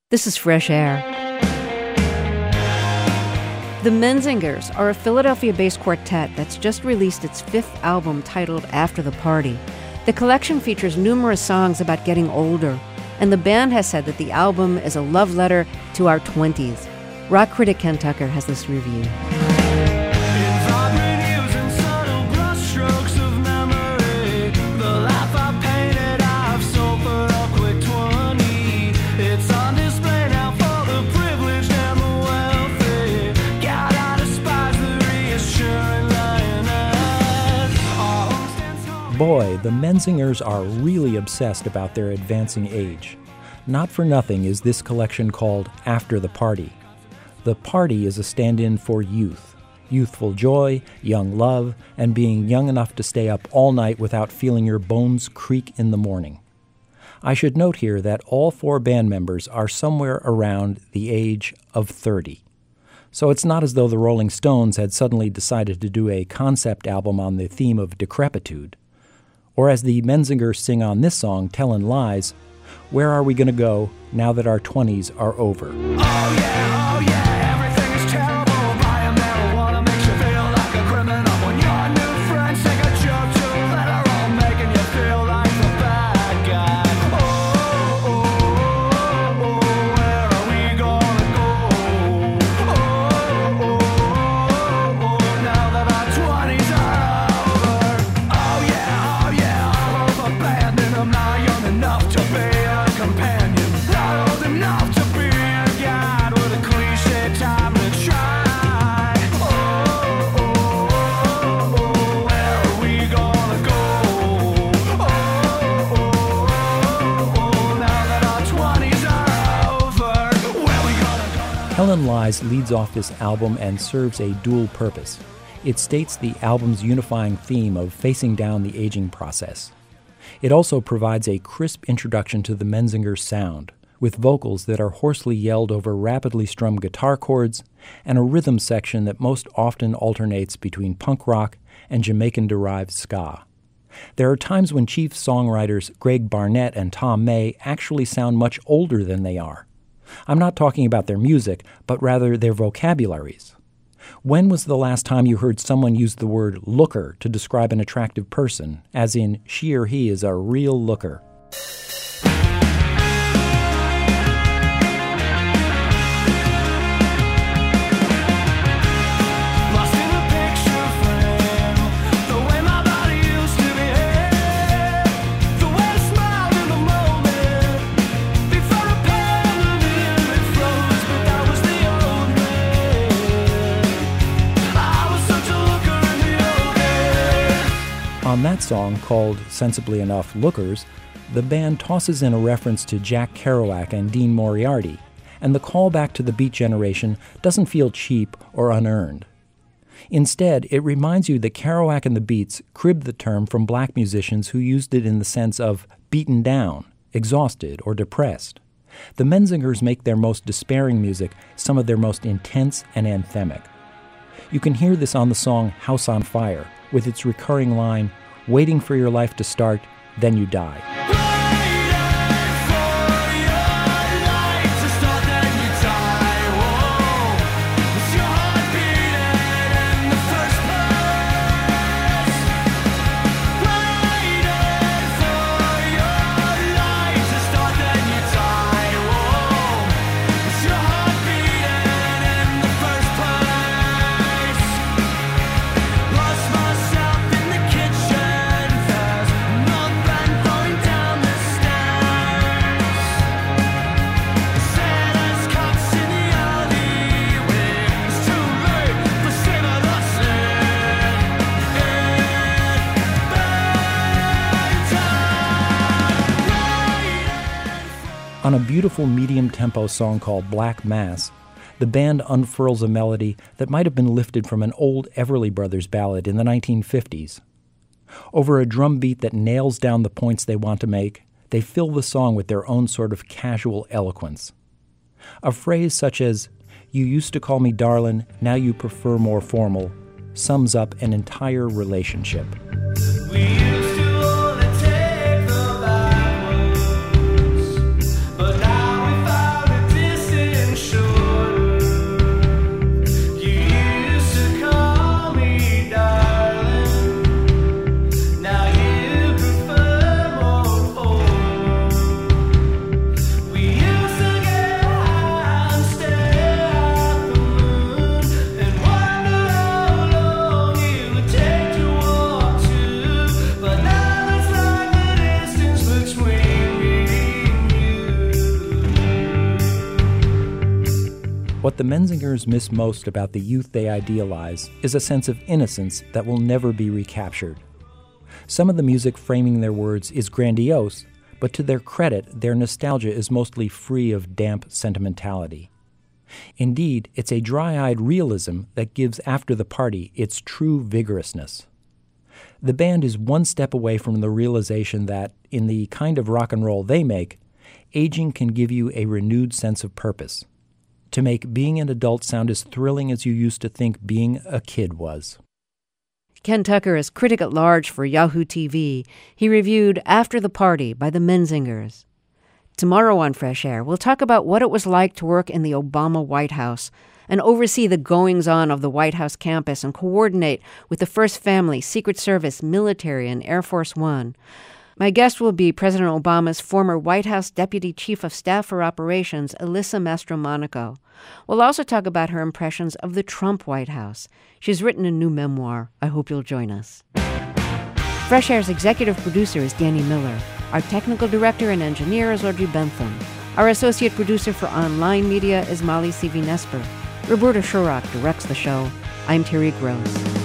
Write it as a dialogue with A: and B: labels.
A: This is Fresh Air. The Menzingers are a Philadelphia-based quartet that's just released its 5th album titled After the Party. The collection features numerous songs about getting older, and the band has said that the album is a love letter to our 20s. Rock critic Ken Tucker has this review.
B: Boy, the Menzingers are really obsessed about their advancing age. Not for nothing is this collection called After the Party. The party is a stand-in for youth, youthful joy, young love, and being young enough to stay up all night without feeling your bones creak in the morning. I should note here that all 4 band members are somewhere around the age of 30. So it's not as though the Rolling Stones had suddenly decided to do a concept album on the theme of decrepitude. Or as the Menzingers sing on this song, Tellin' Lies, where are we going to go now that our 20s are over?
C: Oh yeah, everything is terrible. Buying marijuana makes you feel like a criminal. When your new friends take a joke to let her all making you feel like the bad guy. Where are we gonna go? Now that our 20s are over. Oh yeah, I hope abandon them. Not young enough to be a companion. Not old enough to be a guide with a cliche time to try. Where are we gonna go? Now that our 20s are over, where we gonna go?
B: Tellin' Lies leads off this album and serves a dual purpose. It states the album's unifying theme of facing down the aging process. It also provides a crisp introduction to the Menzingers' sound, with vocals that are hoarsely yelled over rapidly strummed guitar chords and a rhythm section that most often alternates between punk rock and Jamaican-derived ska. There are times when chief songwriters Greg Barnett and Tom May actually sound much older than they are. I'm not talking about their music, but rather their vocabularies. When was the last time you heard someone use the word looker to describe an attractive person, as in she or he is a real looker?
C: Lost in a picture frame, the way my body used to behave, the way I smiled in the moment, before a pandemic froze, but that was the old me. I was such a looker in the old days.
B: On that song, called, sensibly enough, Lookers, the band tosses in a reference to Jack Kerouac and Dean Moriarty, and the callback to the Beat Generation doesn't feel cheap or unearned. Instead, it reminds you that Kerouac and the Beats cribbed the term from black musicians who used it in the sense of beaten down, exhausted, or depressed. The Menzingers make their most despairing music some of their most intense and anthemic. You can hear this on the song House on Fire, with its recurring line, waiting for your life to start, then you die. On a beautiful medium-tempo song called Black Mass, the band unfurls a melody that might have been lifted from an old Everly Brothers ballad in the 1950s. Over a drum beat that nails down the points they want to make, they fill the song with their own sort of casual eloquence. A phrase such as, "You used to call me darlin', now you prefer more formal," sums up an entire relationship.
C: We used to only take the bad ones, but now we found a
B: What the Menzingers miss most about the youth they idealize is a sense of innocence that will never be recaptured. Some of the music framing their words is grandiose, but to their credit, their nostalgia is mostly free of damp sentimentality. Indeed, it's a dry-eyed realism that gives After the Party its true vigorousness. The band is one step away from the realization that, in the kind of rock and roll they make, aging can give you a renewed sense of purpose, to make being an adult sound as thrilling as you used to think being a kid was.
A: Ken Tucker is critic at large for Yahoo TV. He reviewed After the Party by the Menzingers. Tomorrow on Fresh Air, we'll talk about what it was like to work in the Obama White House and oversee the goings-on of the White House campus and coordinate with the First Family, Secret Service, military, and Air Force One. My guest will be President Obama's former White House Deputy Chief of Staff for Operations, Alyssa Mastromonaco. We'll also talk about her impressions of the Trump White House. She's written a new memoir. I hope you'll join us. Fresh Air's executive producer is Danny Miller. Our technical director and engineer is Audrey Bentham. Our associate producer for online media is Molly Sivi-Nesper. Roberta Shurrock directs the show. I'm Terry Gross.